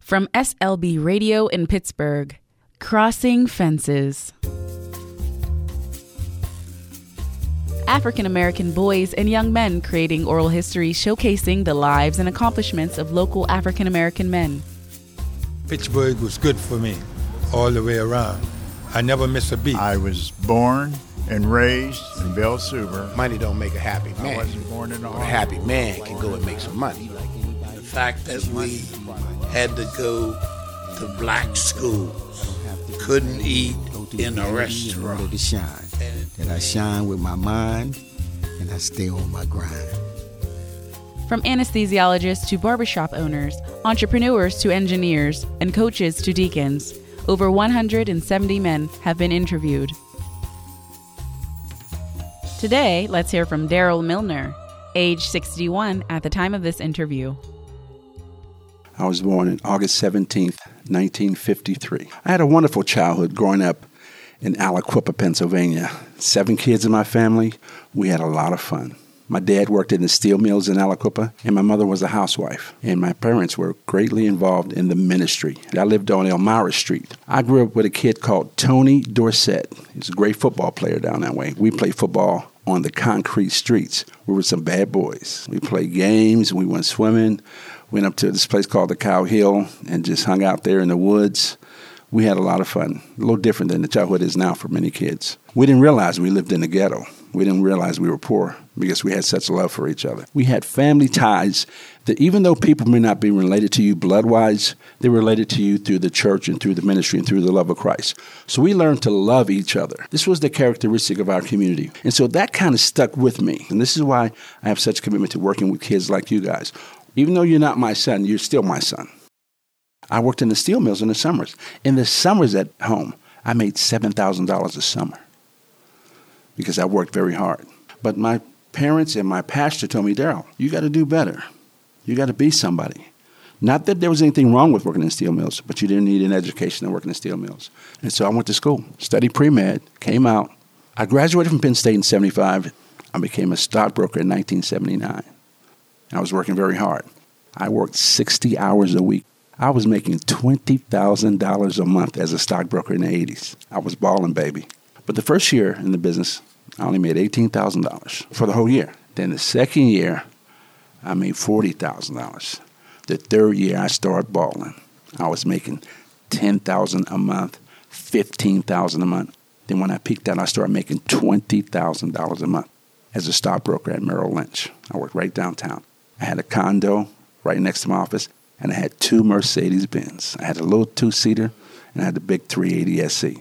From SLB Radio in Pittsburgh, Crossing Fences. African American boys and young men creating oral history showcasing the lives and accomplishments of local African American men. Pittsburgh was good for me all the way around. I never missed a beat. I was born and raised in Belle Suber. Money don't make a happy man. I wasn't born in a happy man can go and make some money. The fact that we had to go to black schools, couldn't eat in a restaurant. That I shine with my mind and I stay on my grind. From anesthesiologists to barbershop owners, entrepreneurs to engineers, and coaches to deacons, over 170 men have been interviewed. Today, let's hear from Daryl Milner, age 61 at the time of this interview. I was born on August 17th, 1953. I had a wonderful childhood growing up in Aliquippa, Pennsylvania. 7 kids in my family. We had a lot of fun. My dad worked in the steel mills in Aliquippa, and my mother was a housewife. And my parents were greatly involved in the ministry. I lived on Elmira Street. I grew up with a kid called Tony Dorsett. He's a great football player down that way. We played football on the concrete streets. We were some bad boys. We played games. We went swimming. Went up to this place called the Cow Hill and just hung out there in the woods. We had a lot of fun, a little different than the childhood is now for many kids. We didn't realize we lived in the ghetto. We didn't realize we were poor because we had such love for each other. We had family ties that even though people may not be related to you blood-wise, they're related to you through the church and through the ministry and through the love of Christ. So we learned to love each other. This was the characteristic of our community. And so that kind of stuck with me. And this is why I have such a commitment to working with kids like you guys. Even though you're not my son, you're still my son. I worked in the steel mills in the summers. In the summers at home, I made $7,000 a summer because I worked very hard. But my parents and my pastor told me, Daryl, you got to do better. You got to be somebody. Not that there was anything wrong with working in steel mills, but you didn't need an education to work in the steel mills. And so I went to school, studied pre-med, came out. I graduated from Penn State in 75. I became a stockbroker in 1979. I was working very hard. I worked 60 hours a week. I was making $20,000 a month as a stockbroker in the 80s. I was balling, baby. But the first year in the business, I only made $18,000 for the whole year. Then the second year, I made $40,000. The third year, I started balling. I was making $10,000 a month, $15,000 a month. Then when I peaked out, I started making $20,000 a month as a stockbroker at Merrill Lynch. I worked right downtown. I had a condo right next to my office. And I had 2 Mercedes-Benz. I had a little 2-seater, and I had the big 380 SC.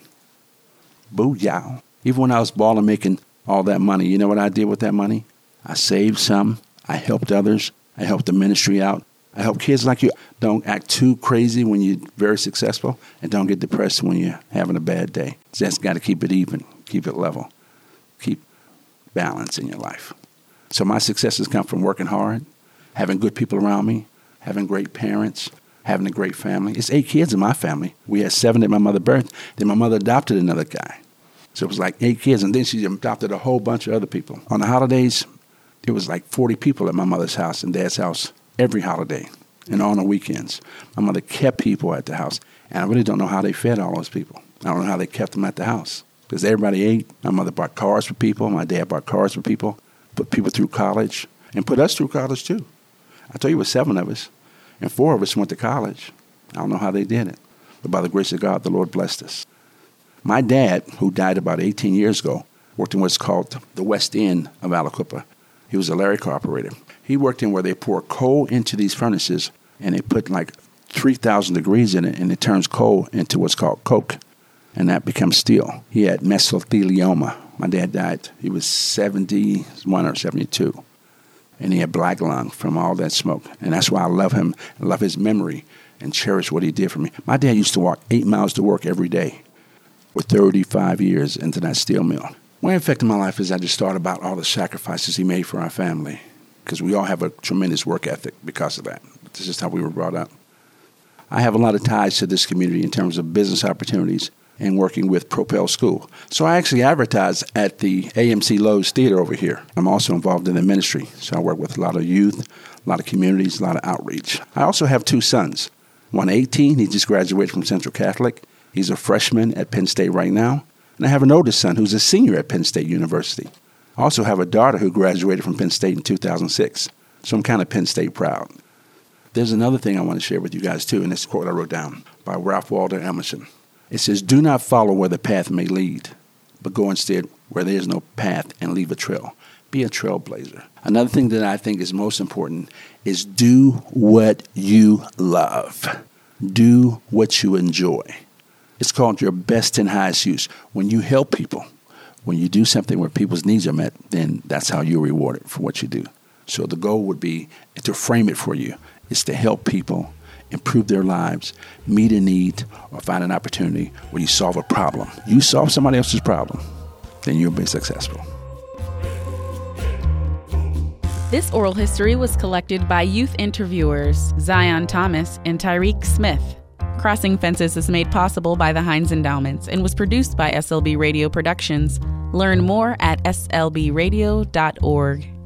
Booyah. Even when I was balling making all that money, you know what I did with that money? I saved some. I helped others. I helped the ministry out. I help kids like you. Don't act too crazy when you're very successful, and don't get depressed when you're having a bad day. Just got to keep it even, keep it level, keep balance in your life. So my successes come from working hard, having good people around me, having great parents, having a great family. It's 8 kids in my family. We had 7 at my mother's birth. Then my mother adopted another guy. So it was like 8 kids, and then she adopted a whole bunch of other people. On the holidays, there was like 40 people at my mother's house and dad's house every holiday and on the weekends. My mother kept people at the house, and I really don't know how they fed all those people. I don't know how they kept them at the house because everybody ate. My mother bought cars for people. My dad bought cars for people, put people through college, and put us through college too. I told you it was 7 of us, and 4 of us went to college. I don't know how they did it, but by the grace of God, the Lord blessed us. My dad, who died about 18 years ago, worked in what's called the West End of Aliquippa. He was a Larica operator. He worked in where they pour coal into these furnaces, and they put like 3,000 degrees in it, and it turns coal into what's called coke, and that becomes steel. He had mesothelioma. My dad died. He was 71 or 72. And he had black lung from all that smoke. And that's why I love him, I love his memory, and cherish what he did for me. My dad used to walk 8 miles to work every day for 35 years into that steel mill. What affected my life is I just thought about all the sacrifices he made for our family, because we all have a tremendous work ethic because of that. This is how we were brought up. I have a lot of ties to this community in terms of business opportunities and working with Propel School. So I actually advertise at the AMC Lowe's Theater over here. I'm also involved in the ministry. So I work with a lot of youth, a lot of communities, a lot of outreach. I also have 2 sons. One 18, he just graduated from Central Catholic. He's a freshman at Penn State right now. And I have an oldest son who's a senior at Penn State University. I also have a daughter who graduated from Penn State in 2006. So I'm kind of Penn State proud. There's another thing I want to share with you guys too, and this quote I wrote down by Ralph Waldo Emerson. It says, "Do not follow where the path may lead, but go instead where there is no path and leave a trail." Be a trailblazer. Another thing that I think is most important is do what you love. Do what you enjoy. It's called your best and highest use. When you help people, when you do something where people's needs are met, then that's how you're rewarded for what you do. So the goal would be to frame it for you is to help people improve their lives, meet a need, or find an opportunity where you solve a problem. You solve somebody else's problem, then you'll be successful. This oral history was collected by youth interviewers Zion Thomas and Tyreek Smith. Crossing Fences is made possible by the Heinz Endowments and was produced by SLB Radio Productions. Learn more at slbradio.org.